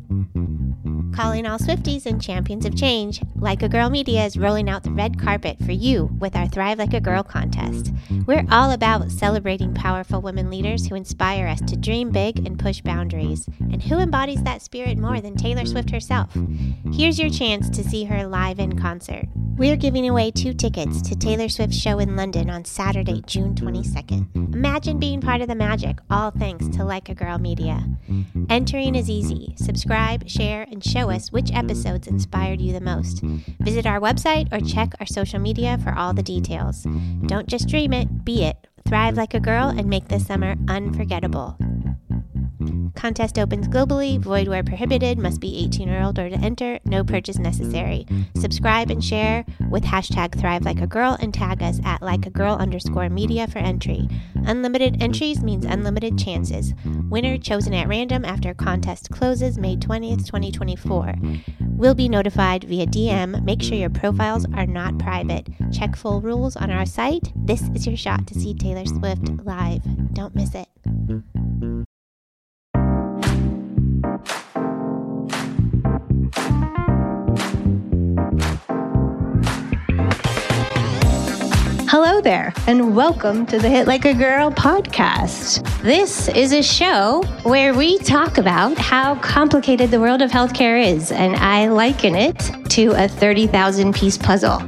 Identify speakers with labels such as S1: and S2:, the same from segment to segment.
S1: Calling all Swifties and champions of change, Like a Girl Media is rolling out the red carpet for you with our Thrive Like a Girl contest. We're all about celebrating powerful women leaders who inspire us to dream big and push boundaries. And who embodies that spirit more than Taylor Swift herself? Here's your chance to see her live in concert. We're giving away 2 tickets to Taylor Swift's show in London on Saturday, June 22nd. Imagine being part of the magic, all thanks to Like a Girl Media. Entering is easy. Subscribe, share, and show us which episodes inspired you the most. Visit our website or check our social media for all the details. Don't just dream it, be it. Thrive like a girl and make this summer unforgettable. Contest opens globally, void where prohibited, must be 18 or older to enter, no purchase necessary. Subscribe and share with hashtag Thrive Like a Girl and tag us at likeagirl_media for entry. Unlimited entries means unlimited chances. Winner chosen at random after contest closes May 20th, 2024. Will be notified via DM. Make sure your profiles are not private. Check full rules on our site. This is your shot to see Taylor Swift live. Don't miss it. Hello there, and welcome to the Hit Like a Girl podcast. This is a show where we talk about how complicated the world of healthcare is, and I liken it to a 30,000-piece puzzle.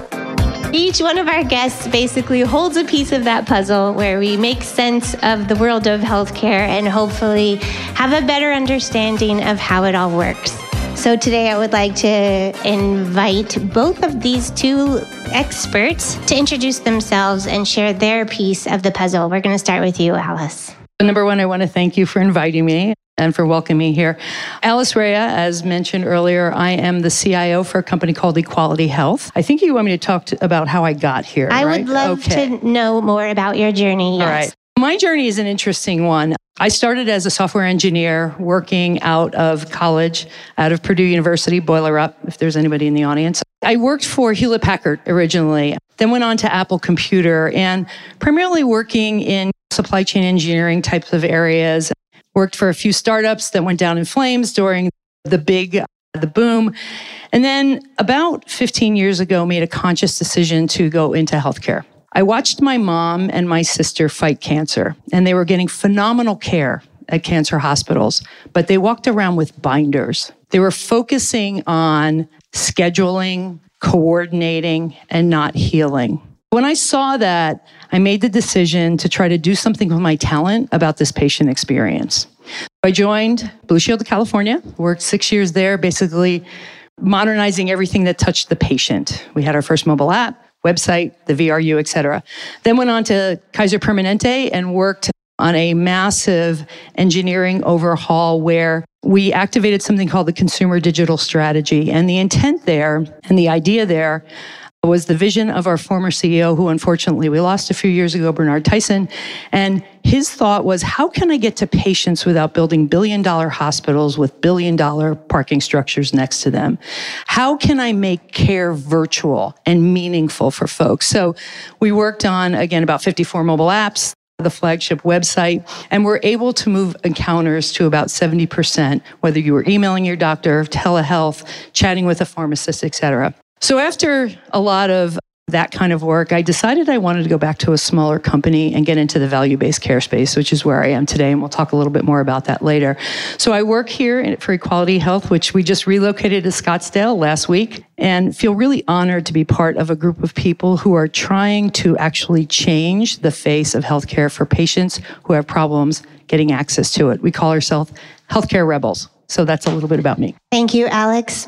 S1: Each one of our guests basically holds a piece of that puzzle where we make sense of the world of healthcare and hopefully have a better understanding of how it all works. So today I would like to invite both of these 2 experts to introduce themselves and share their piece of the puzzle. We're going to start with you, Alice.
S2: Number one, I want to thank you for inviting me and for welcoming me here. Alice Rea, as mentioned earlier, I am the CIO for a company called Equality Health. I think you want me to talk about how I got here,
S1: I
S2: right?
S1: would love to know more about your journey. Yes.
S2: All right. My journey is an interesting one. I started as a software engineer working out of college, out of Purdue University, Boiler Up, if there's anybody in the audience. I worked for Hewlett Packard originally, then went on to Apple Computer and primarily working in supply chain engineering types of areas. Worked for a few startups that went down in flames during the boom. And then about 15 years ago, made a conscious decision to go into healthcare. I watched my mom and my sister fight cancer, and they were getting phenomenal care at cancer hospitals, but they walked around with binders. They were focusing on scheduling, coordinating, and not healing. When I saw that, I made the decision to try to do something with my talent about this patient experience. I joined Blue Shield of California, worked 6 years there, basically modernizing everything that touched the patient. We had our first mobile app, website, the VRU, et cetera. Then went on to Kaiser Permanente and worked on a massive engineering overhaul where we activated something called the Consumer Digital Strategy. And the intent there and the idea there was the vision of our former CEO, who unfortunately we lost a few years ago, Bernard Tyson. And his thought was, how can I get to patients without building billion-dollar hospitals with billion-dollar parking structures next to them? How can I make care virtual and meaningful for folks? So we worked on, again, about 54 mobile apps, the flagship website, and we're able to move encounters to about 70%, whether you were emailing your doctor, telehealth, chatting with a pharmacist, et cetera. So after a lot of that kind of work, I decided I wanted to go back to a smaller company and get into the value-based care space, which is where I am today, and we'll talk a little bit more about that later. So I work here for Equality Health, which we just relocated to Scottsdale last week, and feel really honored to be part of a group of people who are trying to actually change the face of healthcare for patients who have problems getting access to it. We call ourselves healthcare rebels. So that's a little bit about me.
S1: Thank you, Alice.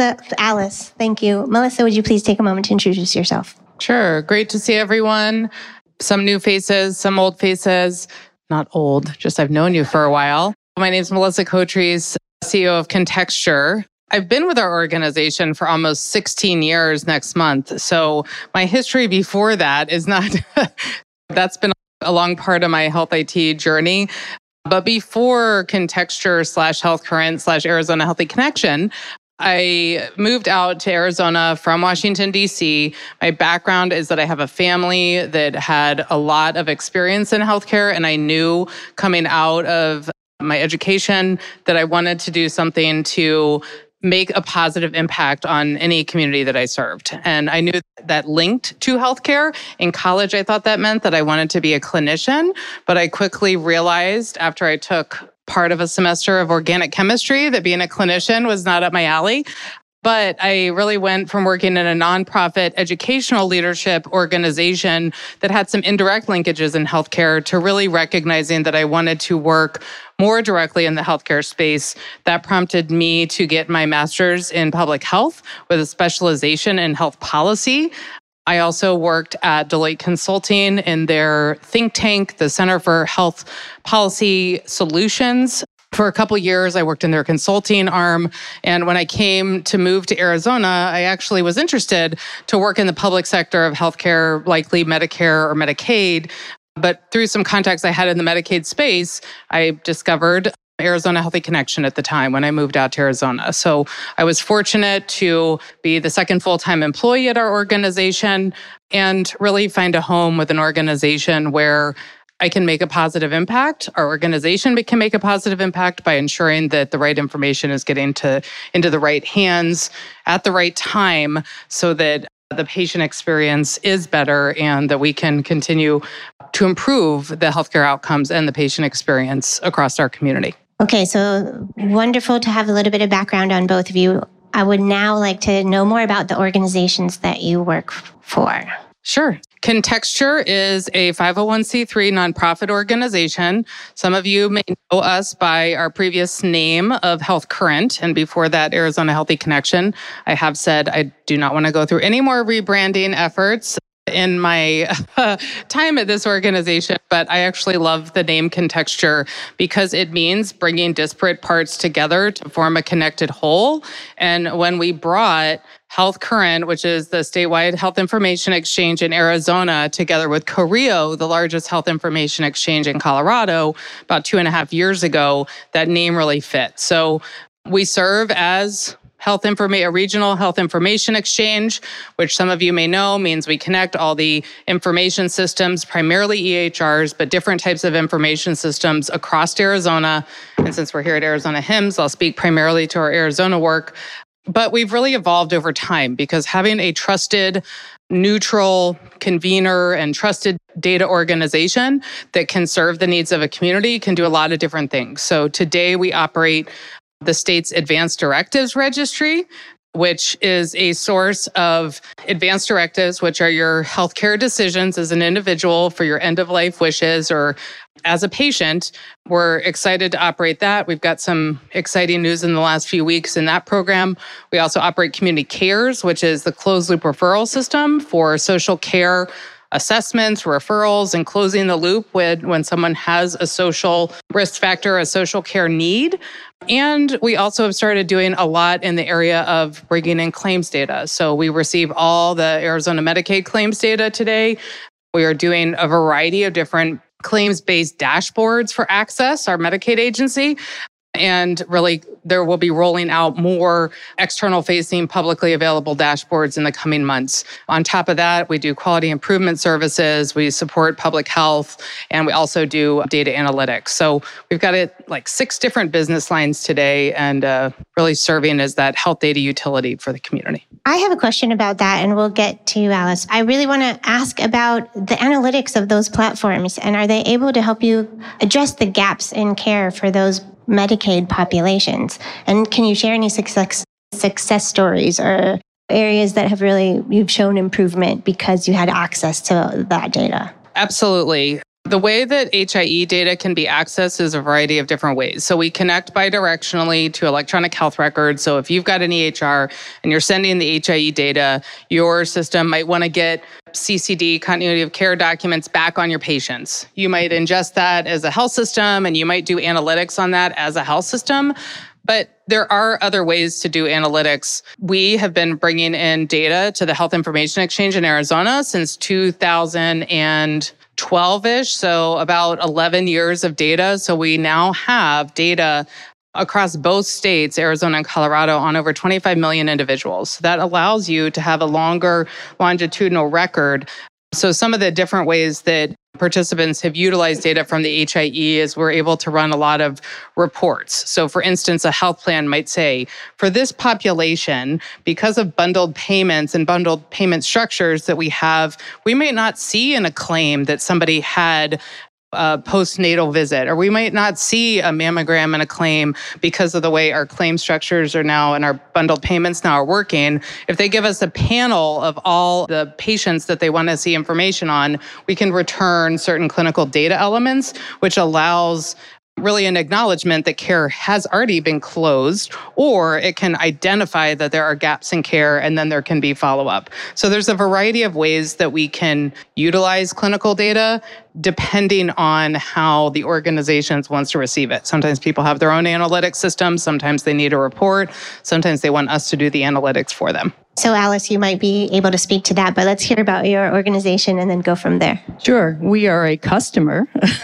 S1: Alice, thank you. Melissa, would you please take a moment to introduce yourself?
S3: Sure. Great to see everyone. Some new faces, some old faces. Not old, just I've known you for a while. My name is Melissa Cotrese, CEO of Contexture. I've been with our organization for almost 16 years next month. So my history before that is not, that's been a long part of my health IT journey. But before Contexture /Health Current /Arizona Healthy Connection, I moved out to Arizona from Washington, D.C. My background is that I have a family that had a lot of experience in healthcare, and I knew coming out of my education, that I wanted to do something to make a positive impact on any community that I served. And I knew that linked to healthcare. In college, I thought that meant that I wanted to be a clinician, but I quickly realized after I took part of a semester of organic chemistry that being a clinician was not up my alley. But I really went from working in a nonprofit educational leadership organization that had some indirect linkages in healthcare to really recognizing that I wanted to work more directly in the healthcare space. That prompted me to get my master's in public health with a specialization in health policy. I also worked at Deloitte Consulting in their think tank, the Center for Health Policy Solutions. For a couple of years, I worked in their consulting arm. And when I came to move to Arizona, I actually was interested to work in the public sector of healthcare, likely Medicare or Medicaid. But through some contacts I had in the Medicaid space, I discovered Arizona Healthy Connection at the time when I moved out to Arizona. So I was fortunate to be the second full-time employee at our organization and really find a home with an organization where I can make a positive impact. Our organization can make a positive impact by ensuring that the right information is getting into the right hands at the right time so that the patient experience is better and that we can continue to improve the healthcare outcomes and the patient experience across our community.
S1: Okay, so wonderful to have a little bit of background on both of you. I would now like to know more about the organizations that you work for.
S3: Sure. Contexture is a 501c3 nonprofit organization. Some of you may know us by our previous name of Health Current, and before that, Arizona Healthy Connection. I have said I do not want to go through any more rebranding efforts in my time at this organization, but I actually love the name Contexture because it means bringing disparate parts together to form a connected whole. And when we brought Health Current, which is the statewide health information exchange in Arizona, together with Correo, the largest health information exchange in Colorado, about 2.5 years ago, that name really fit. So we serve as a regional health information exchange, which some of you may know means we connect all the information systems, primarily EHRs, but different types of information systems across Arizona. And since we're here at Arizona HIMSS, I'll speak primarily to our Arizona work. But we've really evolved over time because having a trusted, neutral convener and trusted data organization that can serve the needs of a community can do a lot of different things. So today we operate the state's Advanced Directives Registry, which is a source of advanced directives, which are your healthcare decisions as an individual for your end-of-life wishes or as a patient. We're excited to operate that. We've got some exciting news in the last few weeks in that program. We also operate Community Cares, which is the closed-loop referral system for social care assessments, referrals, and closing the loop when someone has a social risk factor, a social care need. And we also have started doing a lot in the area of bringing in claims data. So we receive all the Arizona Medicaid claims data today. We are doing a variety of different claims-based dashboards for Access, our Medicaid agency. And really, there will be rolling out more external-facing, publicly available dashboards in the coming months. On top of that, we do quality improvement services, we support public health, and we also do data analytics. So we've got 6 different business lines today and really serving as that health data utility for the community.
S1: I have a question about that, and we'll get to you, Alice. I really want to ask about the analytics of those platforms, and are they able to help you address the gaps in care for those Medicaid populations? And can you share any success stories or areas that have you've shown improvement because you had access to that data?
S3: Absolutely. The way that HIE data can be accessed is a variety of different ways. So we connect bidirectionally to electronic health records. So if you've got an EHR and you're sending the HIE data, your system might want to get CCD, continuity of care documents, back on your patients. You might ingest that as a health system, and you might do analytics on that as a health system. But there are other ways to do analytics. We have been bringing in data to the Health Information Exchange in Arizona since 2012-ish, so about 11 years of data. So we now have data across both states, Arizona and Colorado, on over 25 million individuals. That allows you to have a longer longitudinal record So some of the different ways that participants have utilized data from the HIE is we're able to run a lot of reports. So for instance, a health plan might say, for this population, because of bundled payments and bundled payment structures that we have, we may not see in a claim that somebody had a postnatal visit, or we might not see a mammogram in a claim because of the way our claim structures are now and our bundled payments now are working. If they give us a panel of all the patients that they want to see information on, we can return certain clinical data elements, which allows really an acknowledgement that care has already been closed, or it can identify that there are gaps in care and then there can be follow-up. So there's a variety of ways that we can utilize clinical data depending on how the organizations wants to receive it. Sometimes people have their own analytics systems, sometimes they need a report, sometimes they want us to do the analytics for them.
S1: So Alice, you might be able to speak to that, but let's hear about your organization and then go from there.
S2: Sure. We are a customer.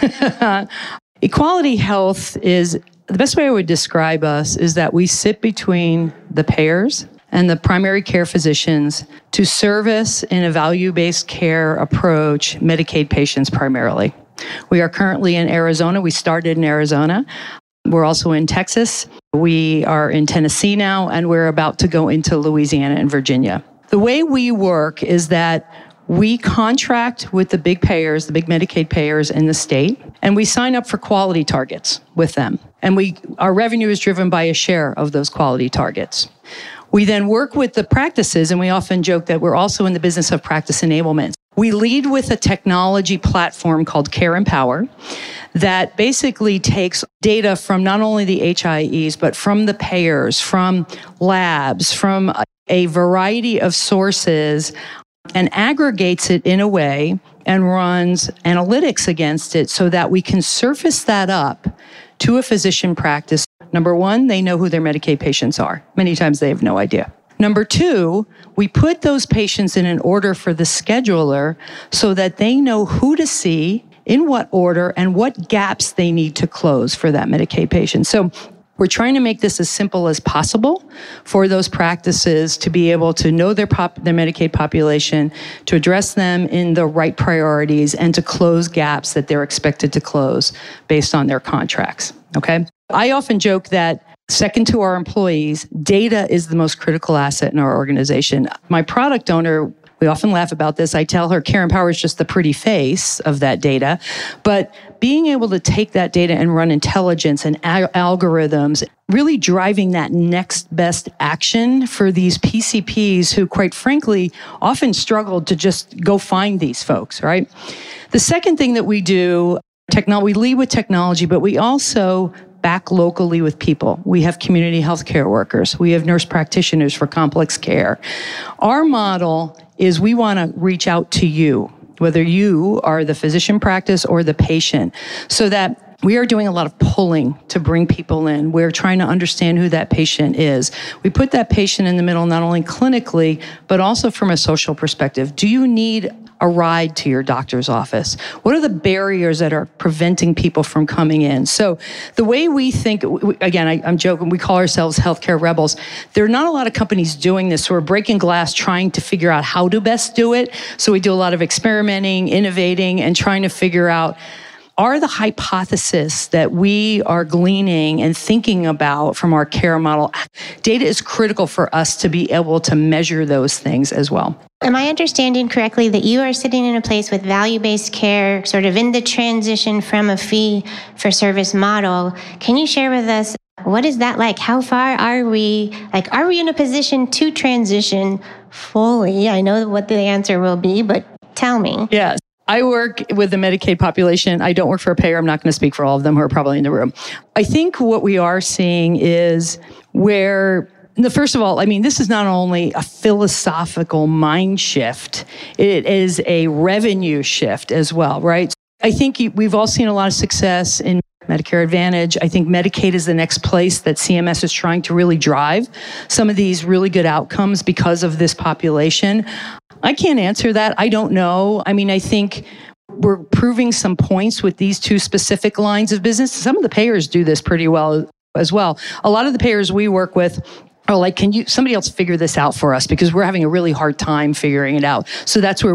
S2: Equality Health is, the best way I would describe us is that we sit between the payers and the primary care physicians to service in a value-based care approach Medicaid patients primarily. We are currently in Arizona. We started in Arizona. We're also in Texas. We are in Tennessee now, and we're about to go into Louisiana and Virginia. The way we work is that we contract with the big payers, the big Medicaid payers in the state, and we sign up for quality targets with them. And our revenue is driven by a share of those quality targets. We then work with the practices, and we often joke that we're also in the business of practice enablement. We lead with a technology platform called Care Empower that basically takes data from not only the HIEs, but from the payers, from labs, from a variety of sources, and aggregates it in a way and runs analytics against it so that we can surface that up to a physician practice. Number one, they know who their Medicaid patients are. Many times they have no idea. Number two, we put those patients in an order for the scheduler so that they know who to see, in what order, and what gaps they need to close for that Medicaid patient. So we're trying to make this as simple as possible for those practices to be able to know their Medicaid population, to address them in the right priorities, and to close gaps that they're expected to close based on their contracts, okay? I often joke that second to our employees, data is the most critical asset in our organization. My product owner, we often laugh about this. I tell her Care Empower is just the pretty face of that data. But being able to take that data and run intelligence and algorithms, really driving that next best action for these PCPs who, quite frankly, often struggle to just go find these folks, right? The second thing that we do, we lead with technology, but we also back locally with people. We have community healthcare workers. We have nurse practitioners for complex care. Our model is we want to reach out to you, whether you are the physician practice or the patient, so that we are doing a lot of pulling to bring people in. We're trying to understand who that patient is. We put that patient in the middle, not only clinically, but also from a social perspective. Do you need a ride to your doctor's office? What are the barriers that are preventing people from coming in? So the way we think, again, I'm joking, we call ourselves healthcare rebels. There are not a lot of companies doing this. So we're breaking glass, trying to figure out how to best do it. So we do a lot of experimenting, innovating, and trying to figure out, are the hypotheses that we are gleaning and thinking about from our care model, data is critical for us to be able to measure those things as well.
S1: Am I understanding correctly that you are sitting in a place with value-based care, sort of in the transition from a fee-for-service model? Can you share with us, what is that like? How far are we? Like, are we in a position to transition fully? I know what the answer will be, but tell me.
S2: Yes. I work with the Medicaid population. I don't work for a payer. I'm not going to speak for all of them who are probably in the room. I think what we are seeing is where, first of all, I mean, this is not only a philosophical mind shift, it is a revenue shift as well, right? I think we've all seen a lot of success in Medicare Advantage. I think Medicaid is the next place that CMS is trying to really drive some of these really good outcomes because of this population. I can't answer that. I don't know. I mean, I think we're proving some points with these two specific lines of business. Some of the payers do this pretty well as well. A lot of the payers we work with are like, can somebody else figure this out for us? Because we're having a really hard time figuring it out. So that's where we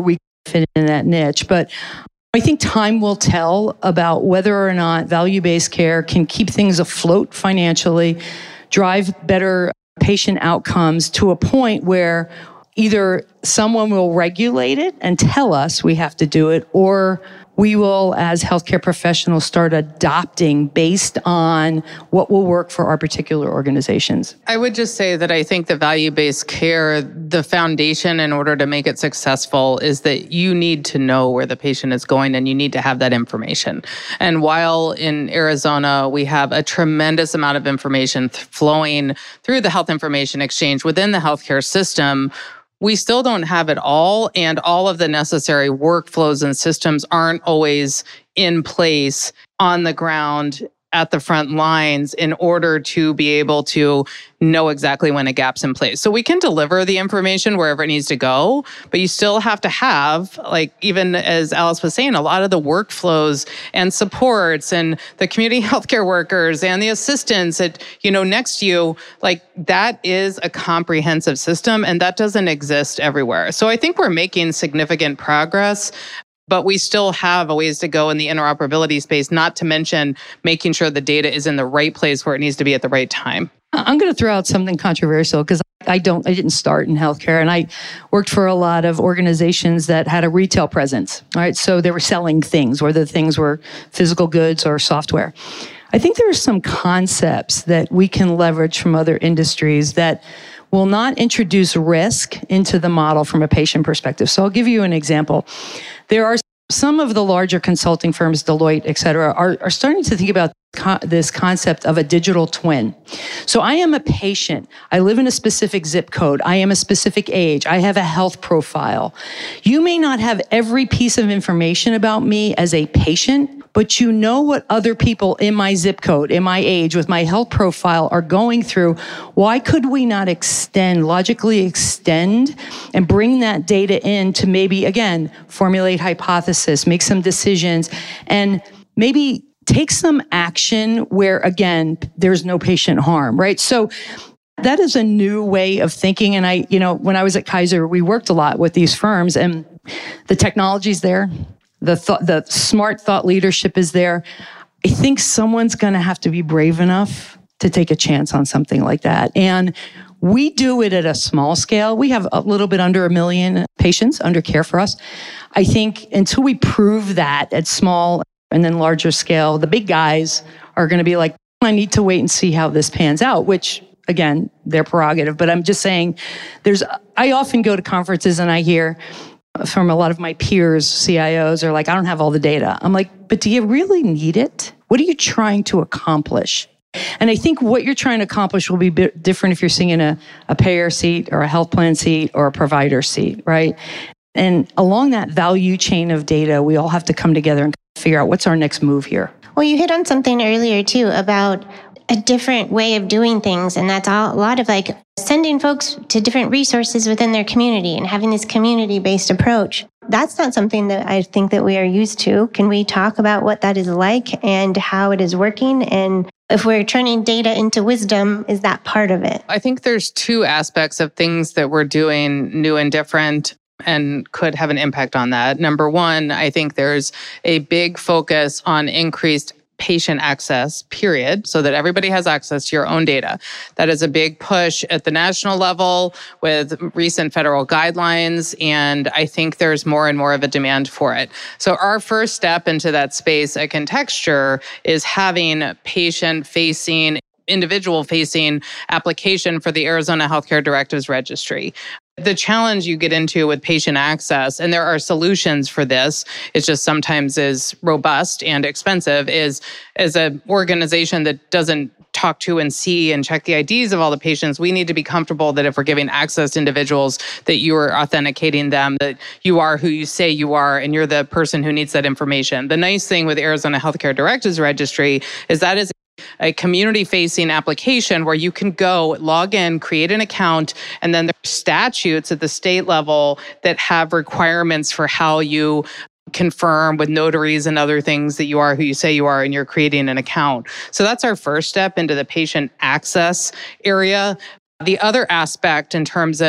S2: fit in that niche. But I think time will tell about whether or not value-based care can keep things afloat financially, drive better patient outcomes to a point where either someone will regulate it and tell us we have to do it, or we will, as healthcare professionals, start adopting based on what will work for our particular organizations.
S3: I would just say that I think the value-based care, the foundation in order to make it successful is that you need to know where the patient is going and you need to have that information. And while in Arizona, we have a tremendous amount of information flowing through the health information exchange within the healthcare system, we still don't have it all, and all of the necessary workflows and systems aren't always in place on the ground at the front lines in order to be able to know exactly when a gap's in place. So we can deliver the information wherever it needs to go, but you still have to have, like, even as Alice was saying, a lot of the workflows and supports and the community healthcare workers and the assistants that, next to you, like, that is a comprehensive system, and that doesn't exist everywhere. So I think we're making significant progress, but we still have a ways to go in the interoperability space, not to mention making sure the data is in the right place where it needs to be at the right time.
S2: I'm going to throw out something controversial because I didn't start in healthcare, and I worked for a lot of organizations that had a retail presence. All right, so they were selling things, whether the things were physical goods or software. I think there are some concepts that we can leverage from other industries that will not introduce risk into the model from a patient perspective. So I'll give you an example. There are some of the larger consulting firms, Deloitte, et cetera, are starting to think about this concept of a digital twin. So I am a patient. I live in a specific zip code. I am a specific age. I have a health profile. You may not have every piece of information about me as a patient, but you know what other people in my zip code, in my age, with my health profile are going through. Why could we not logically extend and bring that data in to maybe, again, formulate hypothesis, make some decisions, and maybe take some action where, again, there's no patient harm, right? So that is a new way of thinking. And when I was at Kaiser, we worked a lot with these firms, and the technology's there. The smart thought leadership is there. I think someone's going to have to be brave enough to take a chance on something like that. And we do it at a small scale. We have a little bit under 1 million patients under care for us. I think until we prove that at small and then larger scale, the big guys are going to be like, I need to wait and see how this pans out, which, again, their prerogative. But I'm just saying, I often go to conferences and I hear from a lot of my peers, CIOs, are like, I don't have all the data. I'm like, but do you really need it? What are you trying to accomplish? And I think what you're trying to accomplish will be different if you're sitting in a payer seat or a health plan seat or a provider seat, right? And along that value chain of data, we all have to come together and figure out what's our next move here.
S1: Well, you hit on something earlier, too, about a different way of doing things. And that's a lot of like sending folks to different resources within their community and having this community-based approach. That's not something that I think that we are used to. Can we talk about what that is like and how it is working? And if we're turning data into wisdom, is that part of it?
S3: I think there's two aspects of things that we're doing new and different and could have an impact on that. Number one, I think there's a big focus on increased patient access, period, so that everybody has access to your own data. That is a big push at the national level with recent federal guidelines, and I think there's more and more of a demand for it. So our first step into that space at Contexture is having patient-facing, individual-facing application for the Arizona Healthcare Directives Registry. The challenge you get into with patient access, and there are solutions for this, it's just sometimes is robust and expensive, is as an organization that doesn't talk to and see and check the IDs of all the patients, we need to be comfortable that if we're giving access to individuals, that you are authenticating them, that you are who you say you are, and you're the person who needs that information. The nice thing with Arizona Healthcare Directives Registry is that is a community-facing application where you can go, log in, create an account, and then there are statutes at the state level that have requirements for how you confirm with notaries and other things that you are who you say you are and you're creating an account. So that's our first step into the patient access area. The other aspect in terms of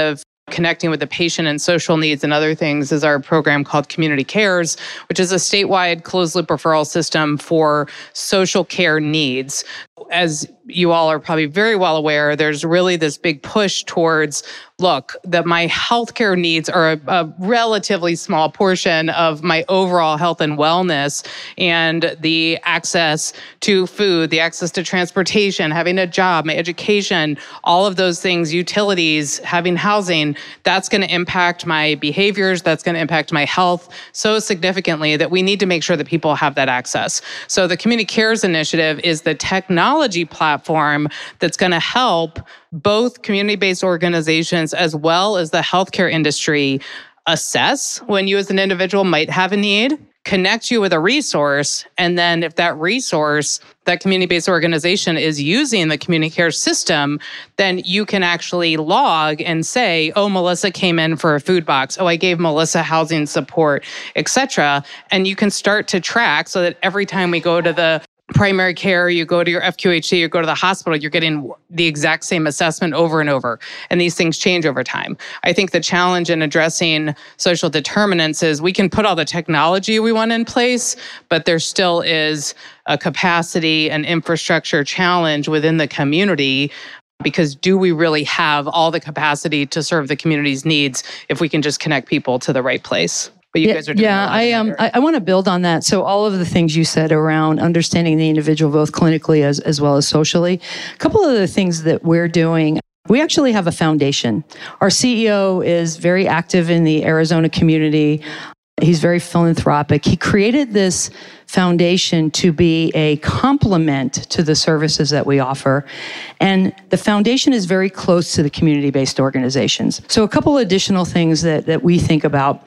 S3: connecting with the patient and social needs and other things is our program called Community Cares, which is a statewide closed loop referral system for social care needs. As you all are probably very well aware, there's really this big push towards, look, that my healthcare needs are a relatively small portion of my overall health and wellness, and the access to food, the access to transportation, having a job, my education, all of those things, utilities, having housing, that's going to impact my behaviors, that's going to impact my health so significantly that we need to make sure that people have that access. So the Community Cares Initiative is the technology platform that's going to help both community-based organizations as well as the healthcare industry assess when you as an individual might have a need, connect you with a resource, and then if that resource, that community-based organization is using the community care system, then you can actually log and say, oh, Melissa came in for a food box. Oh, I gave Melissa housing support, etc. And you can start to track so that every time we go to the primary care, you go to your FQHC, you go to the hospital, you're getting the exact same assessment over and over. And these things change over time. I think the challenge in addressing social determinants is we can put all the technology we want in place, but there still is a capacity and infrastructure challenge within the community, because do we really have all the capacity to serve the community's needs if we can just connect people to the right place? But you guys are doing
S2: I want to build on that. So all of the things you said around understanding the individual, both clinically as well as socially, a couple of the things that we're doing. We actually have a foundation. Our CEO is very active in the Arizona community. He's very philanthropic. He created this foundation to be a complement to the services that we offer. And the foundation is very close to the community-based organizations. So a couple additional things that we think about.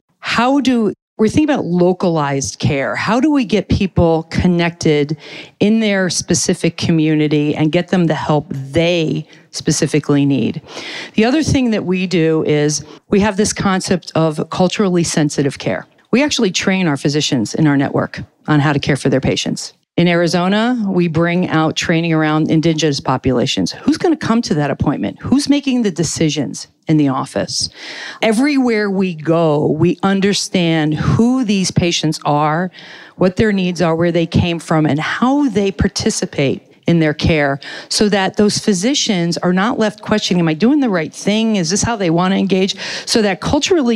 S2: We're thinking about localized care. How do we get people connected in their specific community and get them the help they specifically need? The other thing that we do is we have this concept of culturally sensitive care. We actually train our physicians in our network on how to care for their patients. In Arizona, we bring out training around indigenous populations. Who's going to come to that appointment? Who's making the decisions in the office? Everywhere we go, we understand who these patients are, what their needs are, where they came from, and how they participate in their care, so that those physicians are not left questioning, am I doing the right thing? Is this how they want to engage? So that cultural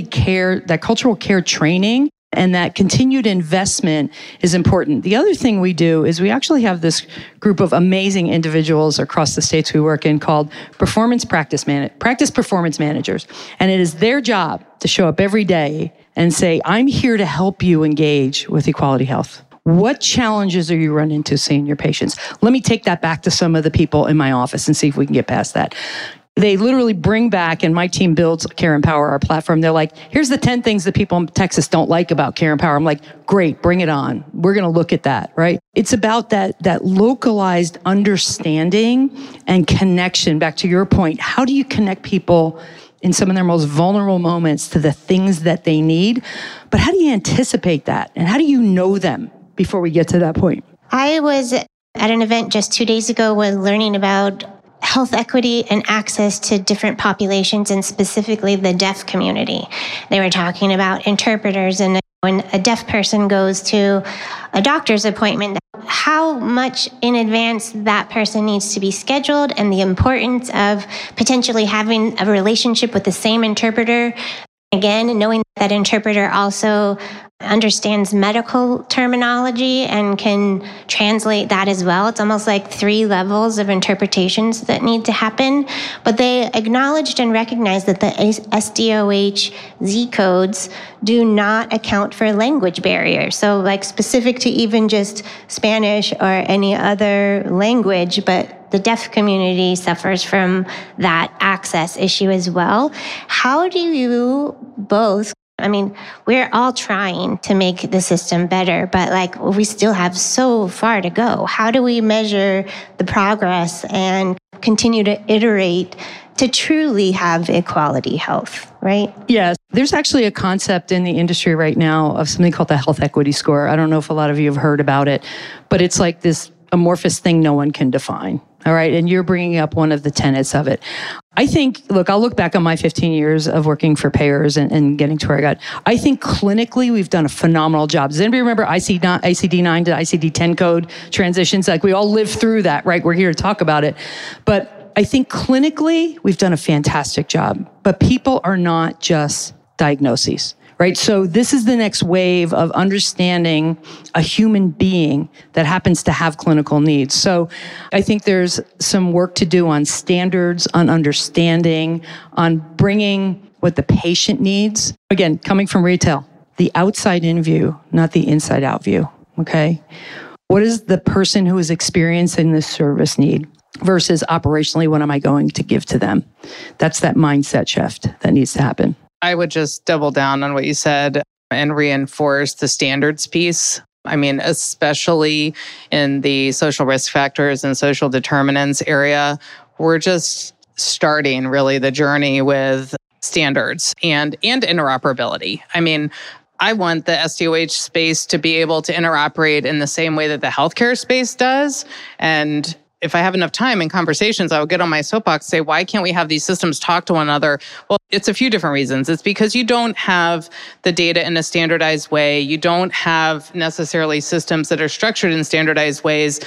S2: care training and that continued investment is important. The other thing we do is we actually have this group of amazing individuals across the states we work in called practice performance managers. And it is their job to show up every day and say, I'm here to help you engage with Equality Health. What challenges are you running into seeing your patients? Let me take that back to some of the people in my office and see if we can get past that. They literally bring back, and my team builds Care Empower, our platform. They're like, here's the 10 things that people in Texas don't like about Care Empower. I'm like, great, bring it on. We're going to look at that, right? It's about that localized understanding and connection. Back to your point, how do you connect people in some of their most vulnerable moments to the things that they need? But how do you anticipate that? And how do you know them before we get to that point?
S1: I was at an event just 2 days ago when learning about health equity and access to different populations, and specifically the deaf community. They were talking about interpreters, and when a deaf person goes to a doctor's appointment, how much in advance that person needs to be scheduled, and the importance of potentially having a relationship with the same interpreter. Again, knowing that interpreter also understands medical terminology and can translate that as well. It's almost like 3 levels of interpretations that need to happen. But they acknowledged and recognized that the SDOH Z codes do not account for language barriers. So like specific to even just Spanish or any other language, but the deaf community suffers from that access issue as well. How do you both, we're all trying to make the system better, but we still have so far to go. How do we measure the progress and continue to iterate to truly have equality health, right?
S2: Yes. There's actually a concept in the industry right now of something called the health equity score. I don't know if a lot of you have heard about it, but it's like this amorphous thing no one can define. All right. And you're bringing up one of the tenets of it. I think, look, I'll look back on my 15 years of working for payers and getting to where I got. I think clinically, we've done a phenomenal job. Does anybody remember ICD-9 to ICD-10 code transitions? Like we all lived through that, right? We're here to talk about it. But I think clinically, we've done a fantastic job. But people are not just diagnoses. Right? So this is the next wave of understanding a human being that happens to have clinical needs. So I think there's some work to do on standards, on understanding, on bringing what the patient needs. Again, coming from retail, the outside in view, not the inside out view. Okay? What does the person who is experiencing this service need versus operationally, what am I going to give to them? That's that mindset shift that needs to happen.
S3: I would just double down on what you said and reinforce the standards piece. I mean, especially in the social risk factors and social determinants area, we're just starting really the journey with standards and interoperability. I mean, I want the SDOH space to be able to interoperate in the same way that the healthcare space does. And if I have enough time in conversations, I would get on my soapbox and say, why can't we have these systems talk to one another? Well, it's a few different reasons. It's because you don't have the data in a standardized way. You don't have necessarily systems that are structured in standardized ways.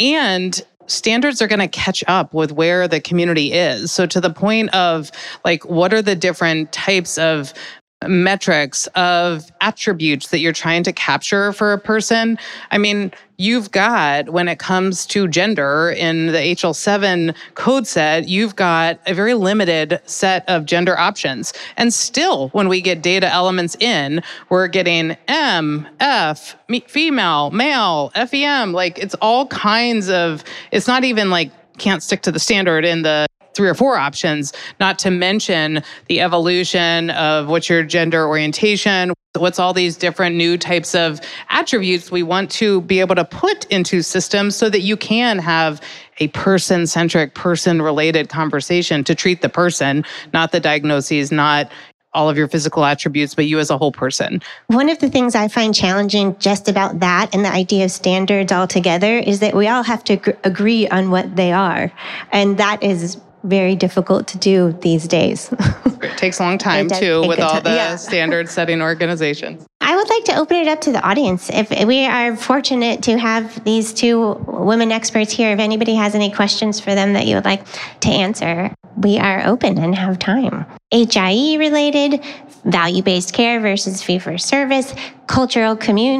S3: And standards are going to catch up with where the community is. So to the point of like, what are the different types of metrics, of attributes that you're trying to capture for a person? I mean, you've got, when it comes to gender in the HL7 code set, you've got a very limited set of gender options. And still, when we get data elements in, we're getting M, F, female, male, FEM, like it's all kinds of, it's not even like can't stick to the standard in the 3 or 4 options, not to mention the evolution of what's your gender orientation, what's all these different new types of attributes we want to be able to put into systems so that you can have a person-centric, person-related conversation to treat the person, not the diagnoses, not all of your physical attributes, but you as a whole person.
S1: One of the things I find challenging just about that and the idea of standards altogether is that we all have to agree on what they are. And that is very difficult to do these days.
S3: It takes a long time too with all the standard setting organizations.
S1: I would like to open it up to the audience. If we are fortunate to have these 2 women experts here, if anybody has any questions for them that you would like to answer, we are open and have time. HIE related, value-based care versus fee-for-service, cultural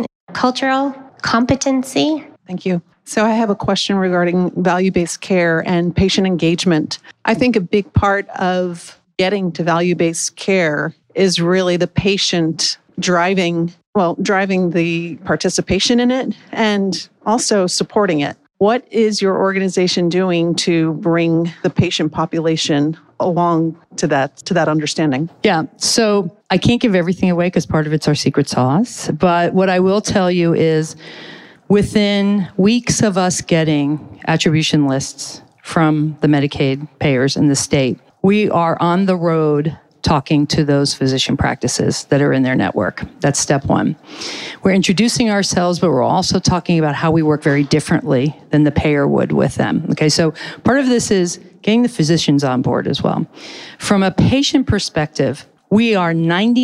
S1: competency.
S4: Thank you. So I have a question regarding value-based care and patient engagement. I think a big part of getting to value-based care is really the patient driving the participation in it and also supporting it. What is your organization doing to bring the patient population along to that understanding?
S2: Yeah. So I can't give everything away because part of it's our secret sauce. But what I will tell you is within weeks of us getting attribution lists from the Medicaid payers in the state, we are on the road talking to those physician practices that are in their network. That's step 1. We're introducing ourselves, but we're also talking about how we work very differently than the payer would with them. Okay, so part of this is getting the physicians on board as well. From a patient perspective, we are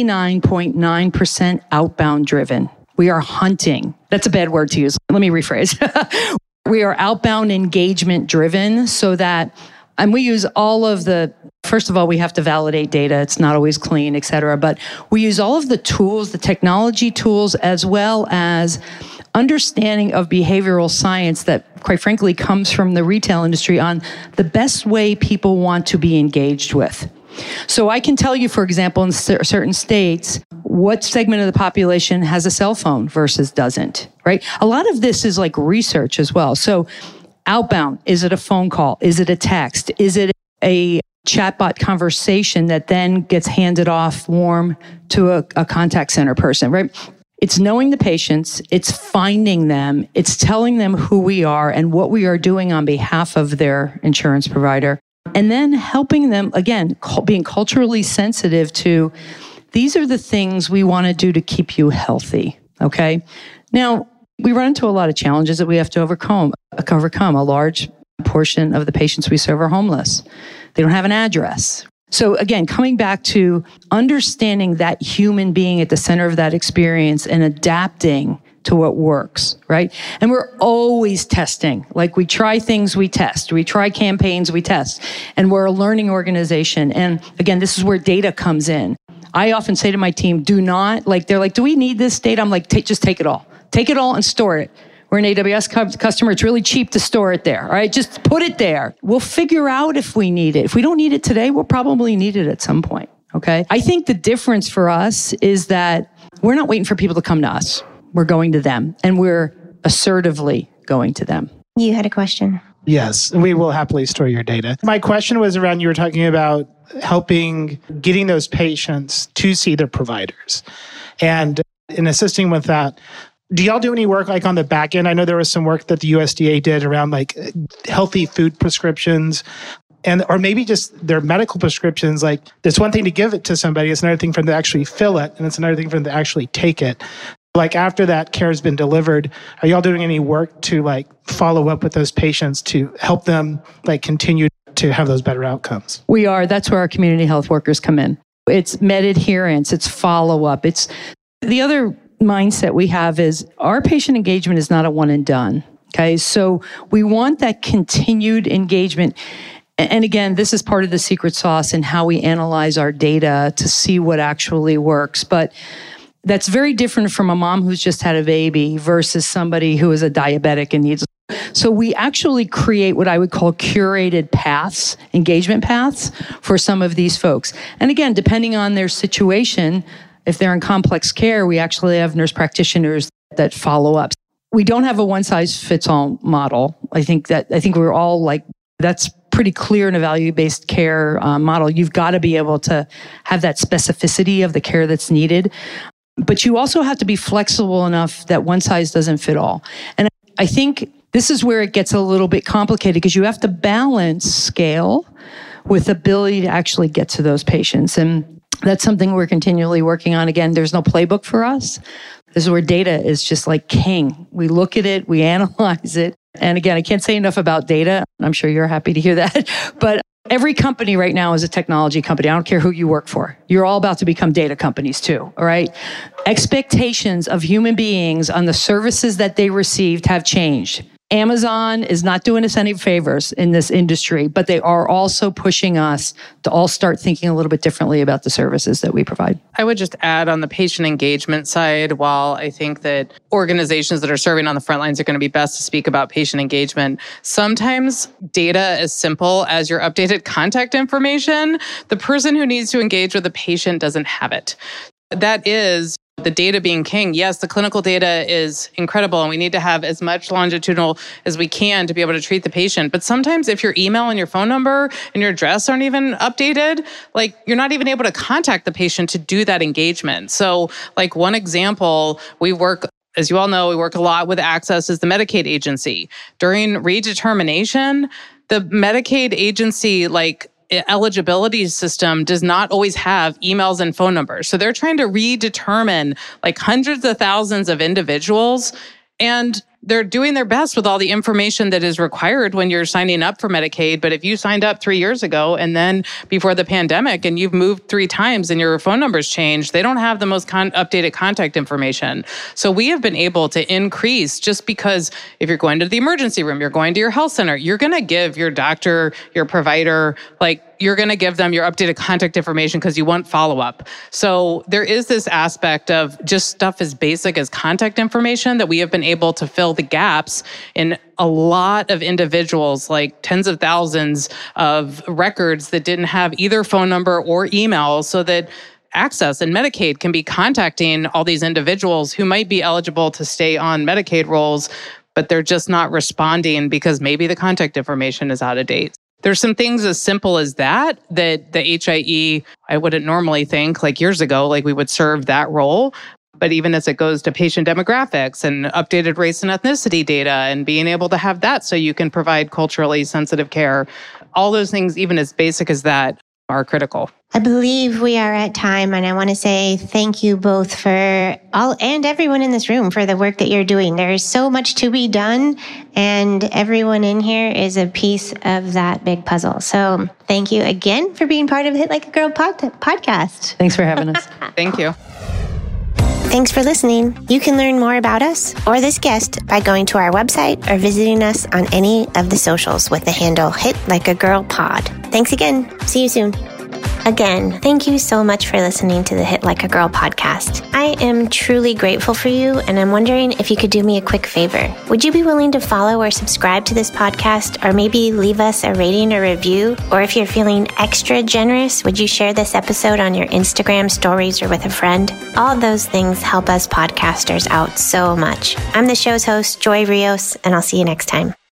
S2: 99.9% outbound driven. We are hunting. That's a bad word to use. Let me rephrase. We are outbound engagement driven so that, and we use all of the, first of all, we have to validate data. It's not always clean, et cetera. But we use all of the tools, the technology tools, as well as understanding of behavioral science that, quite frankly, comes from the retail industry on the best way people want to be engaged with. So I can tell you, for example, in certain states, what segment of the population has a cell phone versus doesn't, right? A lot of this is like research as well. So outbound, is it a phone call? Is it a text? Is it a chatbot conversation that then gets handed off warm to a contact center person, right? It's knowing the patients, it's finding them, it's telling them who we are and what we are doing on behalf of their insurance provider, and then helping them, again, being culturally sensitive to, these are the things we want to do to keep you healthy, okay? Now, we run into a lot of challenges that we have to overcome. A large portion of the patients we serve are homeless. They don't have an address. So again, coming back to understanding that human being at the center of that experience and adapting to what works, right? And we're always testing. Like we try things, we test. We try campaigns, we test. And we're a learning organization. And again, this is where data comes in. I often say to my team, do not, they're like, do we need this data? I'm like, just take it all. Take it all and store it. We're an AWS customer. It's really cheap to store it there, all right? Just put it there. We'll figure out if we need it. If we don't need it today, we'll probably need it at some point, okay? I think the difference for us is that we're not waiting for people to come to us. We're going to them, and we're assertively going to them.
S1: You had a question.
S5: Yes, we will happily store your data. My question was around, you were talking about getting those patients to see their providers. And in assisting with that, do y'all do any work on the back end? I know there was some work that the USDA did around healthy food prescriptions or maybe just their medical prescriptions. There's one thing to give it to somebody, it's another thing for them to actually fill it, and it's another thing for them to actually take it. After that care has been delivered, are y'all doing any work to follow up with those patients to help them continue to have those better outcomes?
S2: We are. That's where our community health workers come in. It's med adherence, it's follow-up. It's the other mindset we have is our patient engagement is not a one and done. Okay. So we want that continued engagement. And again, this is part of the secret sauce in how we analyze our data to see what actually works. But that's very different from a mom who's just had a baby versus somebody who is a diabetic and needs. So we actually create what I would call curated paths, engagement paths for some of these folks. And again, depending on their situation, if they're in complex care, we actually have nurse practitioners that follow up. We don't have a one-size-fits-all model. I think we're all that's pretty clear in a value-based care model. You've got to be able to have that specificity of the care that's needed. But you also have to be flexible enough that one size doesn't fit all. And I think this is where it gets a little bit complicated because you have to balance scale with ability to actually get to those patients. And that's something we're continually working on. Again, there's no playbook for us. This is where data is just king. We look at it, we analyze it. And again, I can't say enough about data. I'm sure you're happy to hear that. But every company right now is a technology company. I don't care who you work for. You're all about to become data companies too, all right? Expectations of human beings on the services that they received have changed. Amazon is not doing us any favors in this industry, but they are also pushing us to all start thinking a little bit differently about the services that we provide.
S3: I would just add on the patient engagement side, while I think that organizations that are serving on the front lines are going to be best to speak about patient engagement, sometimes data as simple as your updated contact information, the person who needs to engage with the patient doesn't have it. That is the data being king. Yes, the clinical data is incredible and we need to have as much longitudinal as we can to be able to treat the patient. But sometimes if your email and your phone number and your address aren't even updated, you're not even able to contact the patient to do that engagement. So one example, as you all know, we work a lot with Access as the Medicaid agency. During redetermination, the Medicaid agency, eligibility system does not always have emails and phone numbers. So they're trying to redetermine hundreds of thousands of individuals, and they're doing their best with all the information that is required when you're signing up for Medicaid. But if you signed up 3 years ago and then before the pandemic and you've moved 3 times and your phone number's changed, they don't have the most updated contact information. So we have been able to increase, just because if you're going to the emergency room, you're going to your health center, you're going to give your doctor, your provider, you're going to give them your updated contact information because you want follow-up. So there is this aspect of just stuff as basic as contact information that we have been able to fill the gaps in a lot of individuals, tens of thousands of records that didn't have either phone number or email, so that Access and Medicaid can be contacting all these individuals who might be eligible to stay on Medicaid rolls, but they're just not responding because maybe the contact information is out of date. There's some things as simple as that the HIE, I wouldn't normally think years ago, we would serve that role. But even as it goes to patient demographics and updated race and ethnicity data and being able to have that so you can provide culturally sensitive care, all those things, even as basic as that, are critical.
S1: I believe we are at time, and I want to say thank you both for all and everyone in this room for the work that you're doing. There is so much to be done, and everyone in here is a piece of that big puzzle. So thank you again for being part of Hit Like a Girl podcast.
S2: Thanks for having us.
S3: Thank you.
S1: Thanks for listening. You can learn more about us or this guest by going to our website or visiting us on any of the socials with the handle Hit Like a Girl Pod. Thanks again. See you soon. Again, thank you so much for listening to the Hit Like a Girl podcast. I am truly grateful for you, and I'm wondering if you could do me a quick favor. Would you be willing to follow or subscribe to this podcast, or maybe leave us a rating or review? Or if you're feeling extra generous, would you share this episode on your Instagram stories or with a friend? All of those things help us podcasters out so much. I'm the show's host, Joy Rios, and I'll see you next time.